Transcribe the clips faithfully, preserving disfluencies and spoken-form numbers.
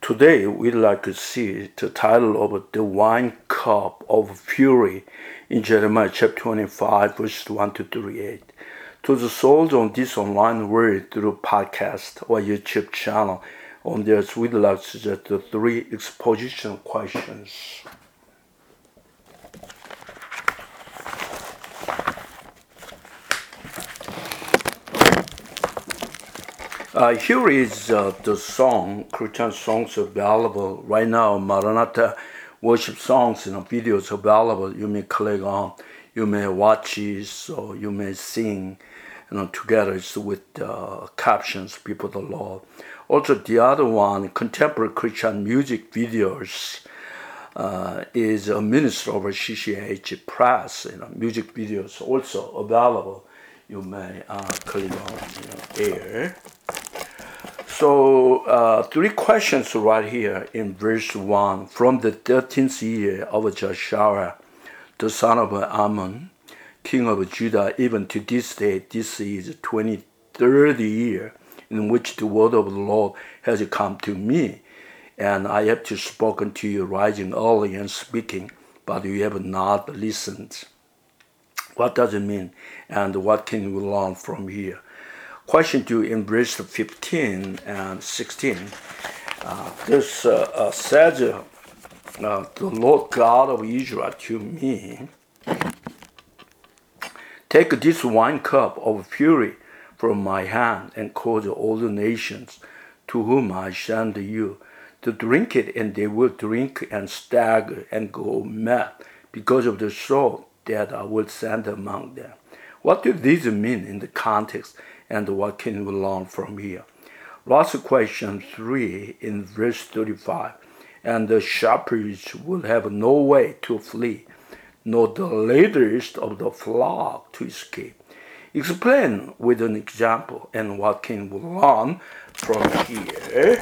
Today, we'd like to see the title of The Wine Cup of Fury in Jeremiah chapter twenty-five, verses one to thirty-eight. To the souls on this online world through podcast or YouTube channel, on this, we'd like to suggest the three exposition questions. Uh, here is uh, the song, Christian songs available right now. Maranatha worship songs and videos available. You may click on, you may watch it, or you may sing, you know, together with uh, captions, people of the Lord. Also, the other one, contemporary Christian music videos, uh, is a minister of C C H Press. You know, music videos also available. You may uh, click on, you know, there. So, uh, three questions right here in verse one. From the thirteenth year of Joshua, the son of Ammon, king of Judah, even to this day, this is the twenty-third year in which the word of the Lord has come to me. And I have to spoken to you rising early and speaking, but you have not listened. What does it mean? And what can we learn from here? Question two in verse fifteen and sixteen. Uh, this uh, uh, says, uh, the Lord God of Israel to me, take this wine cup of fury from my hand and cause all the nations to whom I send you to drink it, and they will drink and stagger and go mad because of the sword that I will send among them. What does this mean in the context, and what can we learn from here? Last question three in verse thirty-five. And the shepherds will have no way to flee, nor the leaders of the flock to escape. Explain with an example, and what can we learn from here?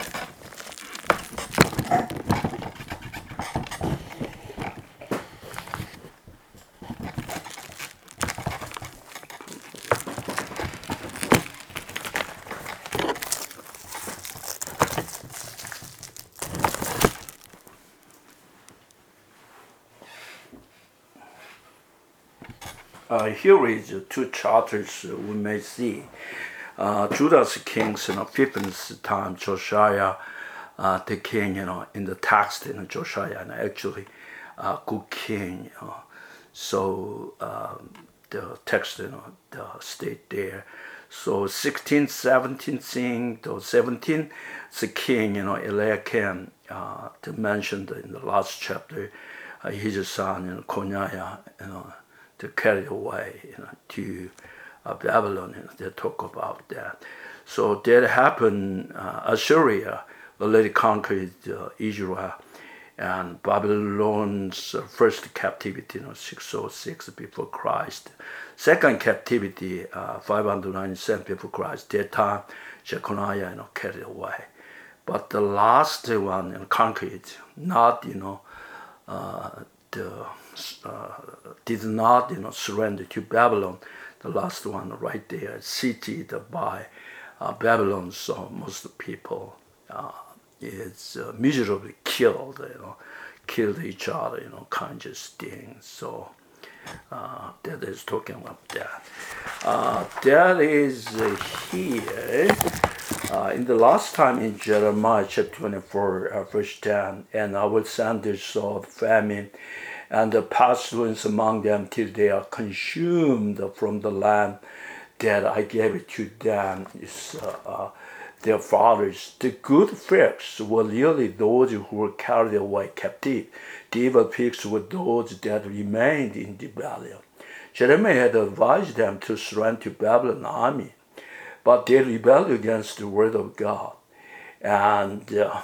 Uh, here is two charters we may see. Uh, Judah's kings, you know, fifteenth time, Josiah, uh, the king, you know, in the text, you know, Josiah, and actually, uh, good king, you know. So, um, the text, you know, the state there. So, sixteenth, seventeenth king, the seventeenth, the king, you know, Eliakim, uh, mentioned in the last chapter, uh, his son, you know, Coniah, you know, to carry away, you know, to uh, Babylon. You know, they talk about that. So that happened. Uh, Assyria already conquered uh, Israel, and Babylon's uh, first captivity, you know, six oh six before Christ. Second captivity, uh, five ninety-seven before Christ. That time, Jeconiah, you know, carried away. But the last one, you know, conquered, not, you know, uh, the Uh, did not, you know, surrender to Babylon. The last one right there, seated by uh, Babylon, so most people uh, is uh, miserably killed, you know, killed each other, you know, kind of thing. So uh, that is talking about that. Uh, that is uh, here. Uh, in the last time in Jeremiah chapter twenty-four, uh, verse ten, and I will send the sword, famine, and the pestilence among them till they are consumed from the land that I gave it to them, is, uh, uh, their fathers. The good figs were really those who were carried away captive. The evil pigs were those that remained in rebellion. Jeremiah had advised them to surrender to Babylon army, but they rebelled against the word of God. And uh,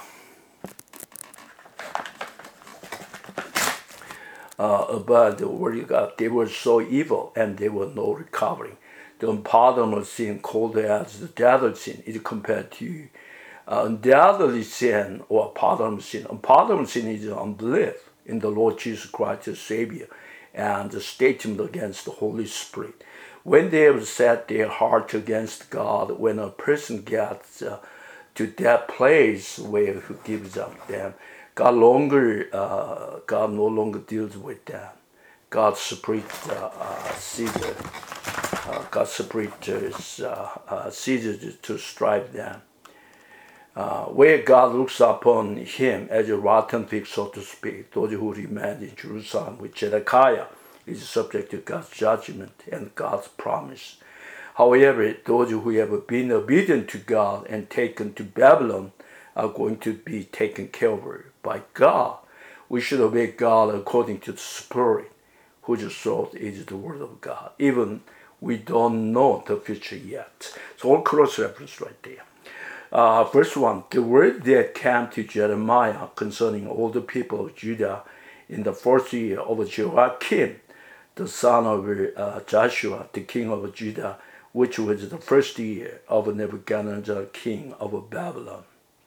Uh, about the word of God, they were so evil, and there was no recovering. The unpardonable sin, called as the deadly sin, is compared to uh, undoubtedly sin or pardonable sin. Unpardonable sin is unbelief in the Lord Jesus Christ as Savior, and the statement against the Holy Spirit. When they have set their heart against God, when a person gets uh, to that place where He gives up them. God longer, uh, God no longer deals with them. God split uh, uh, Caesar. Uh, God split uh, uh, Caesar to strike them. Uh, where God looks upon him as a rotten pig, so to speak, those who remain in Jerusalem with Zedekiah is subject to God's judgment and God's promise. However, those who have been obedient to God and taken to Babylon are going to be taken care of by God. We should obey God according to the Spirit, whose sword is the Word of God. Even we don't know the future yet. So all cross-reference right there. Uh, verse one, the word that came to Jeremiah concerning all the people of Judah in the first year of Joachim, the son of uh, Joshua, the king of Judah, which was the first year of Nebuchadnezzar, king of Babylon.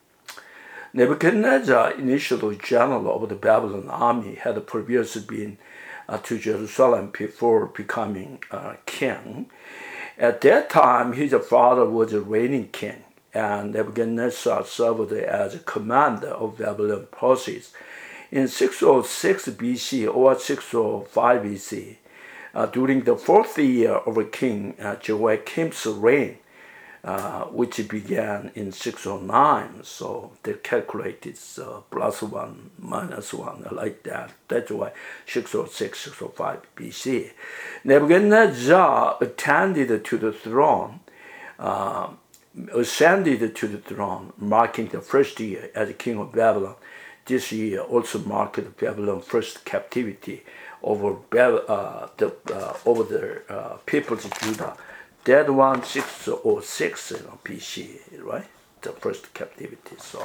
Nebuchadnezzar, initially general of the Babylon army, had previously been uh, to Jerusalem before becoming uh, king. At that time, his father was a reigning king, and Nebuchadnezzar served as a commander of Babylon forces. In six oh six B C or six oh five B C, uh, during the fourth year of King uh, Joachim's reign, uh, which began in six oh nine, so they calculated uh, plus one, minus one, like that. That's why six oh six, six oh five B C. Nebuchadnezzar attended to the throne, uh, ascended to the throne, marking the first year as king of Babylon. This year also marked Babylon's first captivity over uh, the uh, over the uh, peoples of Judah. That one six oh six you know, B C, right? The first captivity. So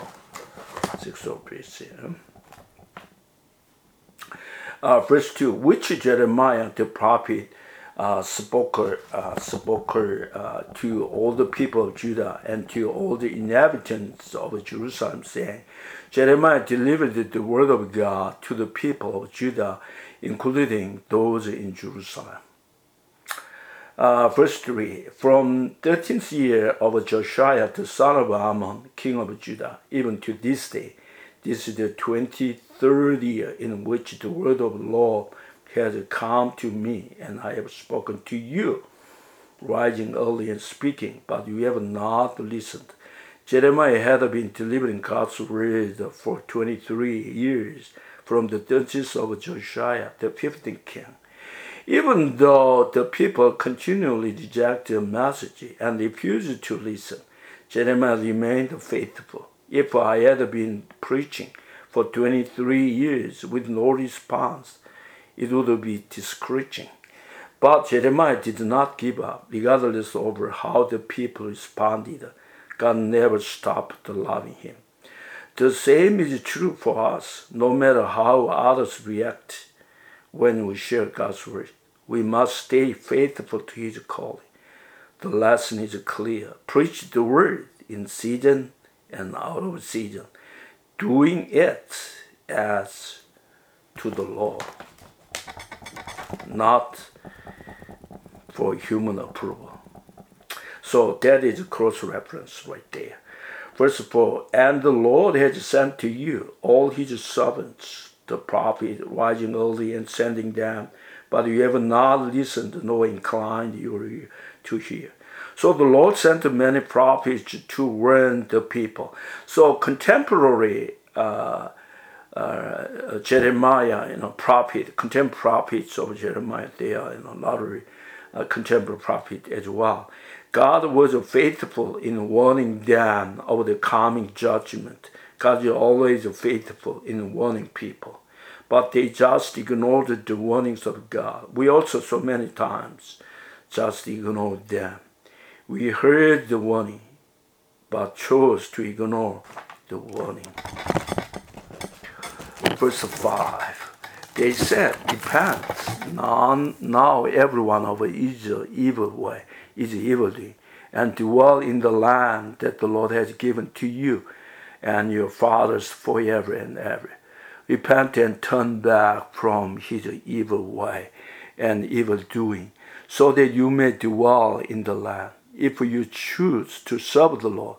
six oh B C. Uh, verse two, which Jeremiah the prophet Uh, spoke, uh, spoke uh, to all the people of Judah and to all the inhabitants of Jerusalem, saying, Jeremiah delivered the word of God to the people of Judah, including those in Jerusalem. Uh, verse three, from thirteenth year of Josiah, the son of Ammon, king of Judah, even to this day, this is the twenty-third year in which the word of the Lord has come to me, and I have spoken to you, rising early and speaking, but you have not listened. Jeremiah had been delivering God's word for twenty-three years from the dungeons of Josiah, the fifteenth king. Even though the people continually rejected the message and refused to listen, Jeremiah remained faithful. If I had been preaching for twenty-three years with no response, it would be discouraging. But Jeremiah did not give up, regardless of how the people responded. God never stopped loving him. The same is true for us. No matter how others react when we share God's word, we must stay faithful to his calling. The lesson is clear. Preach the word in season and out of season, doing it as to the Lord, not for human approval. So that is a cross-reference right there. Verse four, and the Lord has sent to you all his servants, the prophet, rising early and sending them, but you have not listened nor inclined your ear to hear. So the Lord sent many prophets to warn the people. So contemporary uh, Uh, Jeremiah, you know, prophet, contemporary prophets of Jeremiah, they are, you know, a lot of uh, contemporary prophets as well. God was faithful in warning them of the coming judgment. God is always faithful in warning people. But they just ignored the warnings of God. We also so many times just ignored them. We heard the warning, but chose to ignore the warning. Verse five, they said, repent, now, now everyone of his evil way is evil doing, and dwell in the land that the Lord has given to you and your fathers forever and ever. Repent and turn back from his evil way and evil doing, so that you may dwell in the land. If you choose to serve the Lord,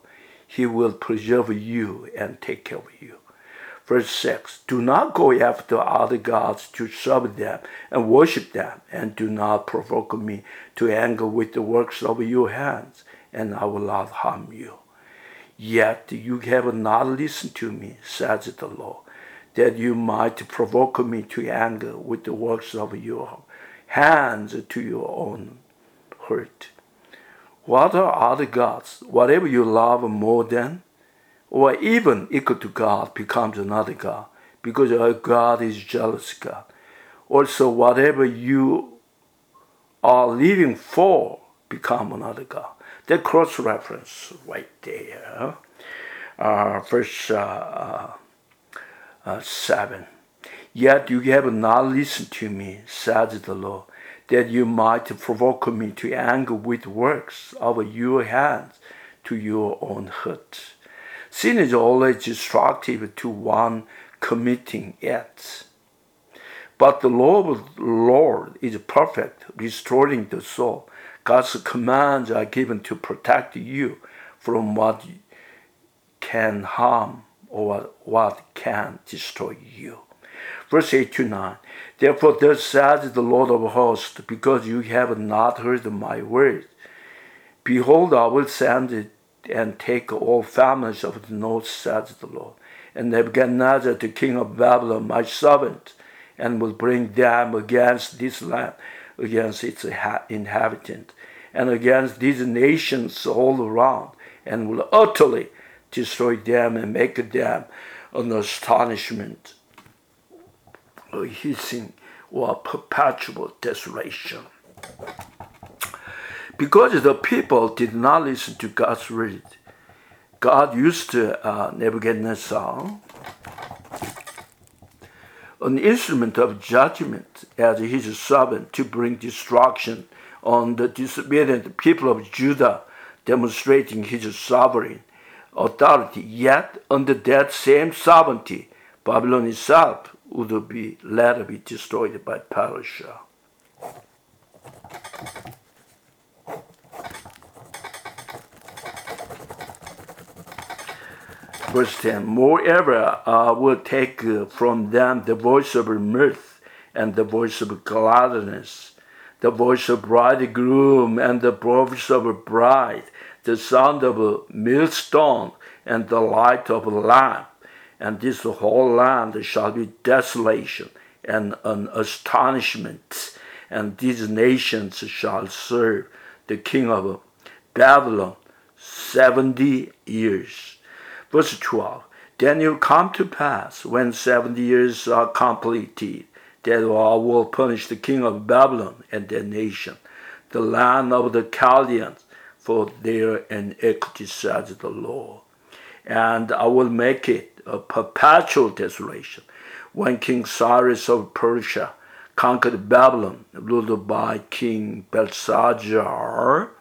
he will preserve you and take care of you. Verse six, do not go after other gods to serve them and worship them, and do not provoke me to anger with the works of your hands, and I will not harm you. Yet you have not listened to me, says the Lord, that you might provoke me to anger with the works of your hands to your own hurt. What are other gods? Whatever you love more than, or even equal to God, becomes another God, because our God is jealous God. Also, whatever you are living for become another God. That cross-reference right there. Uh, verse uh, uh, seven. Yet you have not listened to me, says the Lord, that you might provoke me to anger with works of your hands to your own hurt. Sin is always destructive to one committing it. But the law of the Lord is perfect, restoring the soul. God's commands are given to protect you from what can harm or what can destroy you. Verse eight to nine. Therefore thus says the Lord of hosts, because you have not heard my words, behold, I will send it and take all families of the north, says the Lord, and Nebuchadnezzar, the king of Babylon, my servant, and will bring them against this land, against its inhabitants, and against these nations all around, and will utterly destroy them and make them an astonishment, a hissing, or perpetual desolation. Because the people did not listen to God's word, God used uh, Nebuchadnezzar, an instrument of judgment, as his servant to bring destruction on the disobedient people of Judah, demonstrating his sovereign authority. Yet, under that same sovereignty, Babylon itself would be later be destroyed by Persia. Verse ten, moreover, I will take from them the voice of mirth and the voice of gladness, the voice of bridegroom and the voice of a bride, the sound of a millstone and the light of a lamp. And this whole land shall be desolation and an astonishment, and these nations shall serve the king of Babylon seventy years. Verse twelve, then it will come to pass, when seventy years are completed, that I will punish the king of Babylon and their nation, the land of the Chaldeans, for their iniquity, says the Lord. And I will make it a perpetual desolation. When King Cyrus of Persia conquered Babylon, ruled by King Belshazzar,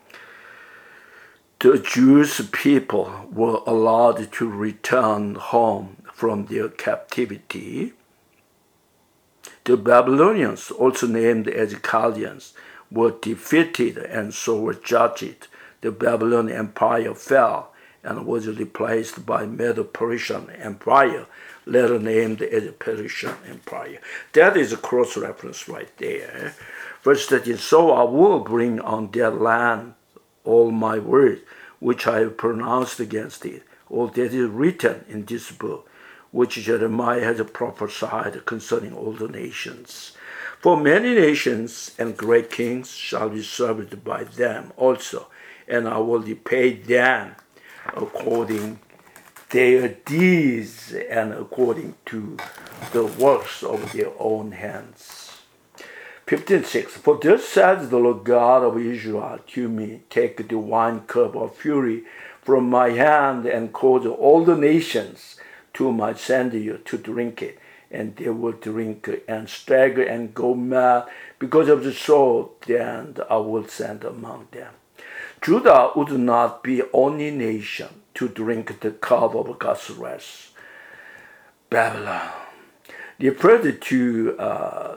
the Jewish people were allowed to return home from their captivity. The Babylonians, also named as Chaldeans, were defeated and so were judged. The Babylonian Empire fell and was replaced by Medo-Persian Empire, later named as Persian Empire. That is a cross-reference right there. Verse thirteen, so I will bring on that land all my words, which I have pronounced against it, all that is written in this book, which Jeremiah has prophesied concerning all the nations. For many nations and great kings shall be served by them also, and I will repay them according their deeds and according to the works of their own hands. fifteen six, for thus says the Lord God of Israel to me, take the wine cup of fury from my hand and cause all the nations to my send you to drink it, and they will drink and stagger and go mad because of the sword that I will send among them. Judah would not be only nation to drink the cup of God's wrath. Babylon referred to uh,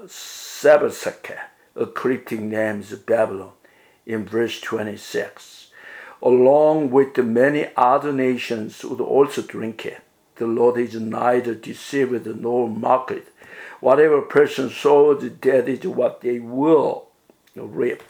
Sabbathsakeh, a cryptic name is Babylon, in verse twenty-six. along with the many other nations, would also drink it. The Lord is neither deceived nor mocked. Whatever person sows, that is what they will reap.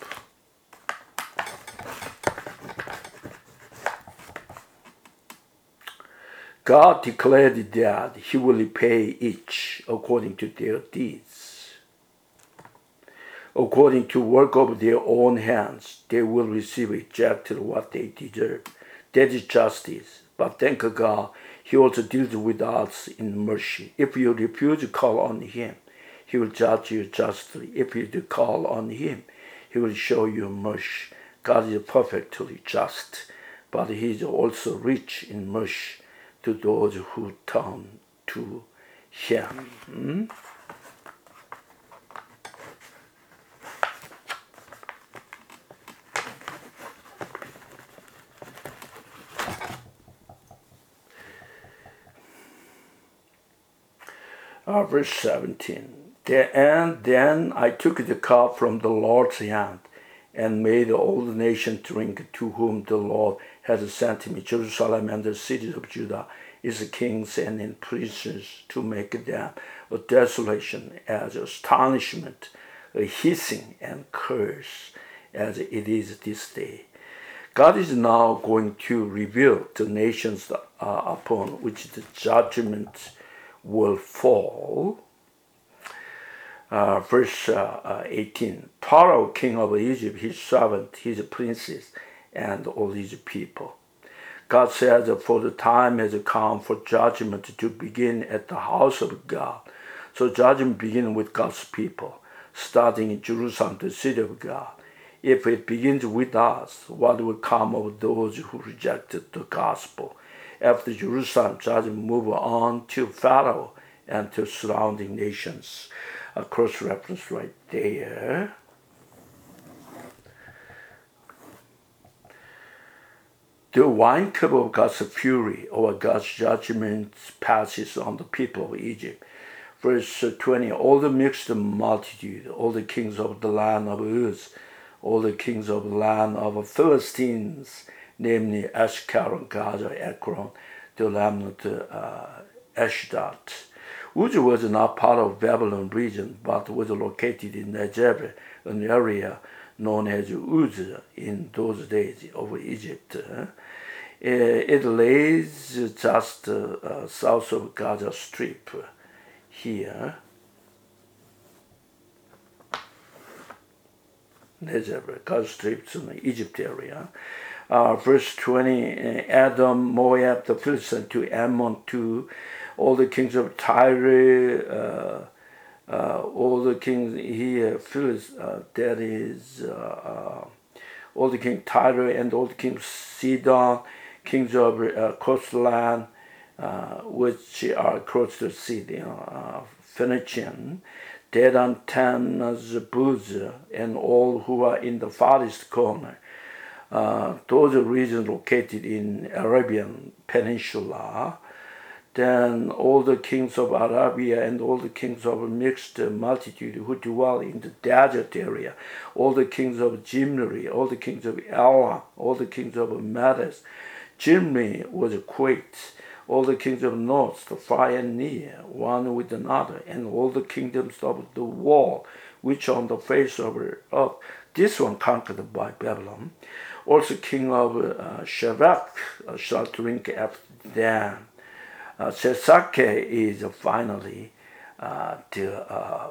God declared that He will repay each according to their deeds. According to work of their own hands, they will receive exactly what they deserve. That is justice. But thank God, He also deals with us in mercy. If you refuse to call on Him, He will judge you justly. If you do call on Him, He will show you mercy. God is perfectly just, but He is also rich in mercy to those who turn to Him. Hmm? Uh, verse seventeen. And then I took the cup from the Lord's hand and made all the nations drink, to whom the Lord had sent me. Jerusalem and the cities of Judah is kings and in princes, to make them a desolation, as astonishment, a hissing and curse, as it is this day. God is now going to reveal the nations uh, upon which the judgment will fall. Uh, verse uh, eighteen. Pharaoh, king of Egypt, his servant, his princes, and all his people. God says, for the time has come for judgment to begin at the house of God. So judgment begins with God's people, starting in Jerusalem, the city of God. If it begins with us, what will come of those who rejected the gospel? After Jerusalem, judgment move on to Pharaoh and to surrounding nations. A cross reference right there. The wine cup of God's fury or God's judgment passes on the people of Egypt. Verse twenty, all the mixed multitude, all the kings of the land of Uz, all the kings of the land of Philistines, namely Ashkelon, Gaza, Ekron, the Lamnut, uh, Ashdod. Uz was not part of Babylon region, but was located in Negev, an area known as Uz in those days of Egypt. It lays just uh, south of Gaza Strip here. Negev, Gaza Strip in the Egypt area. Uh, verse twenty, Edom, Moab, the Philistines, to Ammon, to all the kings of Tyre, uh, uh, all the kings here, Philist, uh, that is, uh, uh, all the kings Tyre and all the kings of Sidon, kings of uh, coastland, uh, which are across the sea, you know, uh, Phoenician, Dedan, Tanaz, Buz, and all who are in the farthest corner. Uh, those are regions located in Arabian Peninsula. Then all the kings of Arabia and all the kings of a mixed multitude who dwell in the desert area, all the kings of Jimri, all the kings of Elam, all the kings of Medes. Jimri was quaked, all the kings of north, far and near, one with another, and all the kingdoms of the world, which on the face of the earth. This one conquered by Babylon. Also king of uh, Shavak uh, shall drink after them. Uh, Sesake is finally uh, the uh,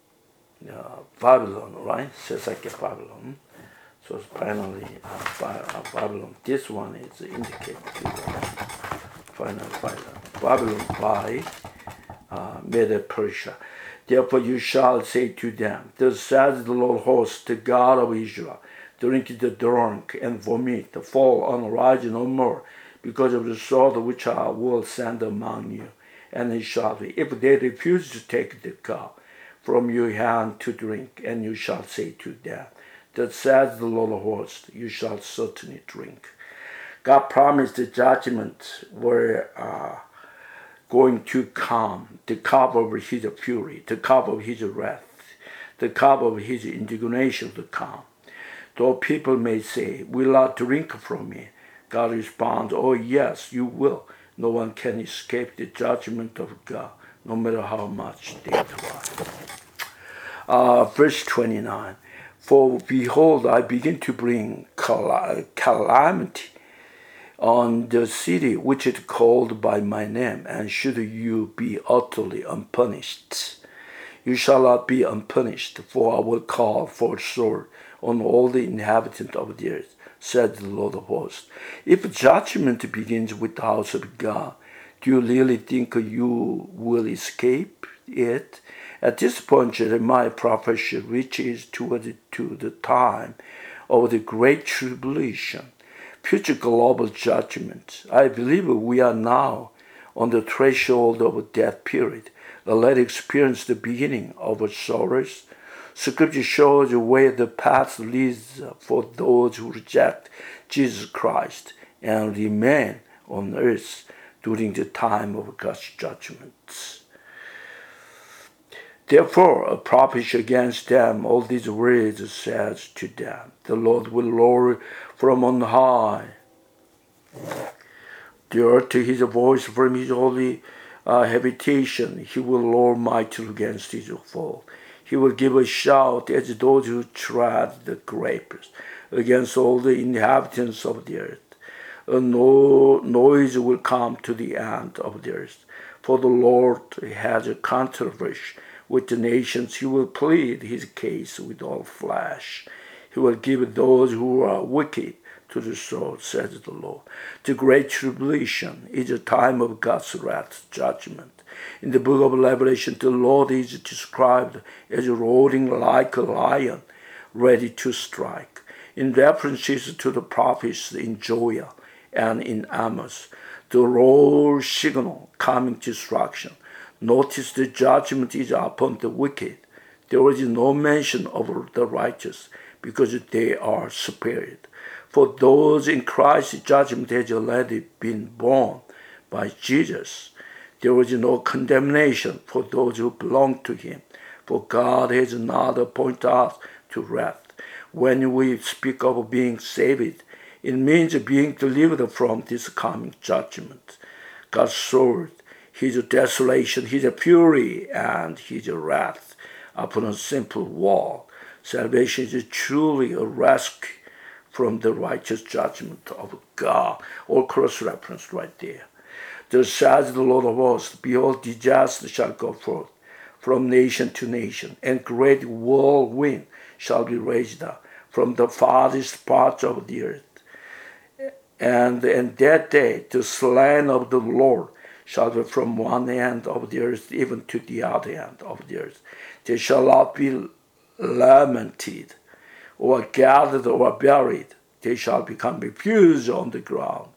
uh, Babylon, right? Sesake Babylon. So it's finally uh, uh, Babylon. This one is indicated to uh, final Babylon by uh, Medo-Persia. Therefore you shall say to them, thus says the Lord host, the God of Israel, drink the drunk and vomit, fall on rise no more, because of the sword which I will send among you. And it shall be, if they refuse to take the cup from your hand to drink, and you shall say to them, that says the Lord of hosts, you shall certainly drink. God promised the judgment were uh, going to come, the cup of his fury, the cup of his wrath, the cup of his indignation to come. Though people may say, will not drink from it, God responds, oh yes, you will. No one can escape the judgment of God, no matter how much they try. Uh, verse twenty-nine, for behold, I begin to bring cal- calamity on the city which is called by my name, and should you be utterly unpunished, you shall not be unpunished, for I will call for sword on all the inhabitants of the earth, said the Lord of hosts. If judgment begins with the house of God, do you really think you will escape it? At this point, Jeremiah's prophecy reaches toward to the time of the Great Tribulation, future global judgment. I believe we are now on the threshold of that period. Let us experience the beginning of sorrows. Scripture shows where the path leads for those who reject Jesus Christ and remain on earth during the time of God's judgments. Therefore, a prophet against them, all these words says to them, the Lord will lower from on high the earth to his voice from his holy uh, habitation. He will lower mightily against his foe. He will give a shout as those who tread the grapes against all the inhabitants of the earth. A no- noise will come to the end of the earth, for the Lord has a controversy with the nations. He will plead his case with all flesh. He will give those who are wicked to the sword, says the Lord. The Great Tribulation is a time of God's wrath judgment. In the book of Revelation, the Lord is described as roaring like a lion, ready to strike. In references to the prophets in Joel and in Amos, the roar signal coming destruction. Notice the judgment is upon the wicked. There is no mention of the righteous, because they are spared. For those in Christ, judgment has already been borne by Jesus. There is no condemnation for those who belong to him, for God has not appointed us to wrath. When we speak of being saved, it means being delivered from this coming judgment. God's sword, his desolation, his fury, and his wrath upon a simple wall. Salvation is truly a rescue from the righteous judgment of God. All cross-referenced right there. Thus says the Lord of hosts, behold, disaster shall go forth from nation to nation, and great whirlwind shall be raised up from the farthest parts of the earth. And in that day the slain of the Lord shall be from one end of the earth even to the other end of the earth. They shall not be lamented, or gathered, or buried. They shall become refuse on the ground.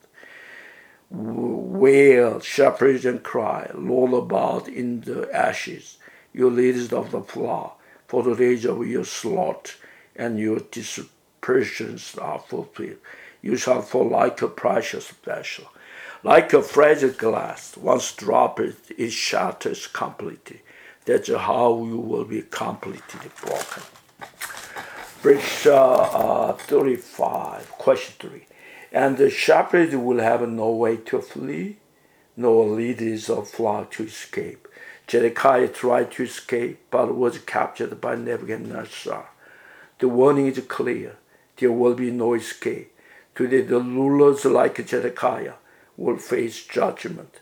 Wail, shepherds, and cry, roll about in the ashes, you leaders of the flock, for the days of your slaughter and your dispersions are fulfilled. You shall fall like a precious vessel, like a fragile glass. Once dropped, it shatters completely. That's how you will be completely broken. Verse uh, uh, thirty-five, question three. And the shepherd will have no way to flee, nor leaders of flock to escape. Zedekiah tried to escape, but was captured by Nebuchadnezzar. The warning is clear. There will be no escape. Today, the rulers like Zedekiah will face judgment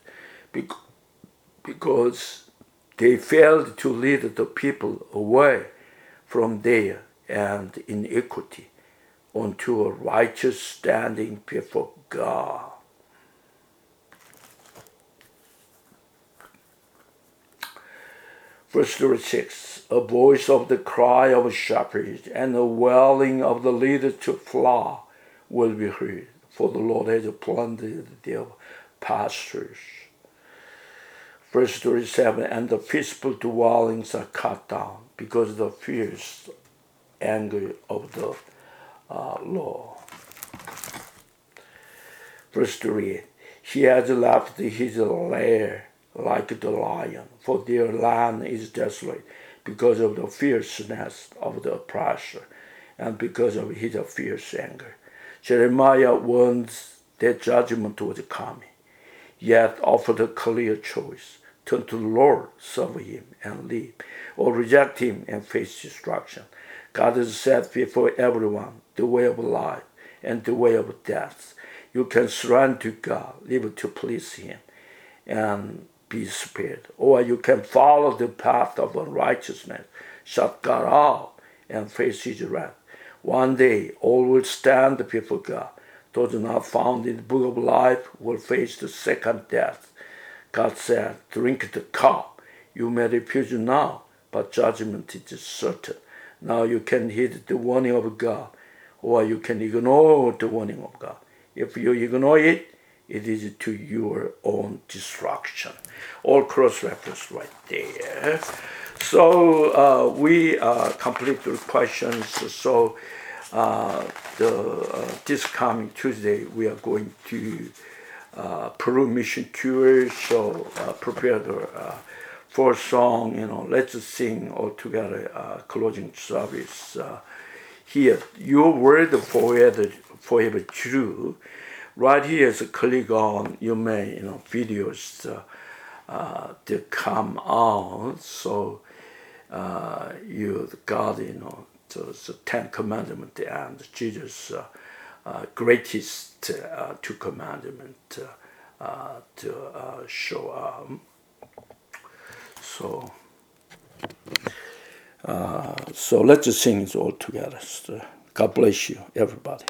because they failed to lead the people away from their and iniquity onto a righteous standing before God. Verse thirty-six, a voice of the cry of shepherds and the wailing of the leader to fly will be heard, for the Lord has plundered their pastures. Verse thirty-seven, and the peaceful dwellings are cut down because of the fierce anger of the uh, Lord. Verse thirty-eight, he has left his lair like the lion, for their land is desolate because of the fierceness of the oppressor, and because of his fierce anger. Jeremiah warns that judgment was coming, yet offered a clear choice: turn to the Lord, serve him, and live, or reject him and face destruction. God has set before everyone the way of life and the way of death. You can surrender to God, live to please him, and be spared. Or you can follow the path of unrighteousness, shut God out, and face his wrath. One day, all will stand before God. Those not found in the book of life will face the second death. God said, drink the cup. You may refuse now, but judgment is certain. Now you can heed the warning of God, or you can ignore the warning of God. If you ignore it, it is to your own destruction. All cross-reference right there. So uh, we uh, complete the questions. So uh, the, uh, this coming Tuesday, we are going to uh, Peru mission tour. So uh, prepare the uh, for song. You know, let's sing all together. Uh, closing service uh, here. Your word forever, forever true. Right here is a click on. You may you know videos uh, uh, that come out. So. Uh, you God, you know, the, the Ten Commandments and Jesus' uh, uh, greatest uh, two commandments uh, uh, to uh, show up. So, uh, so let's sing it all together. So God bless you, everybody.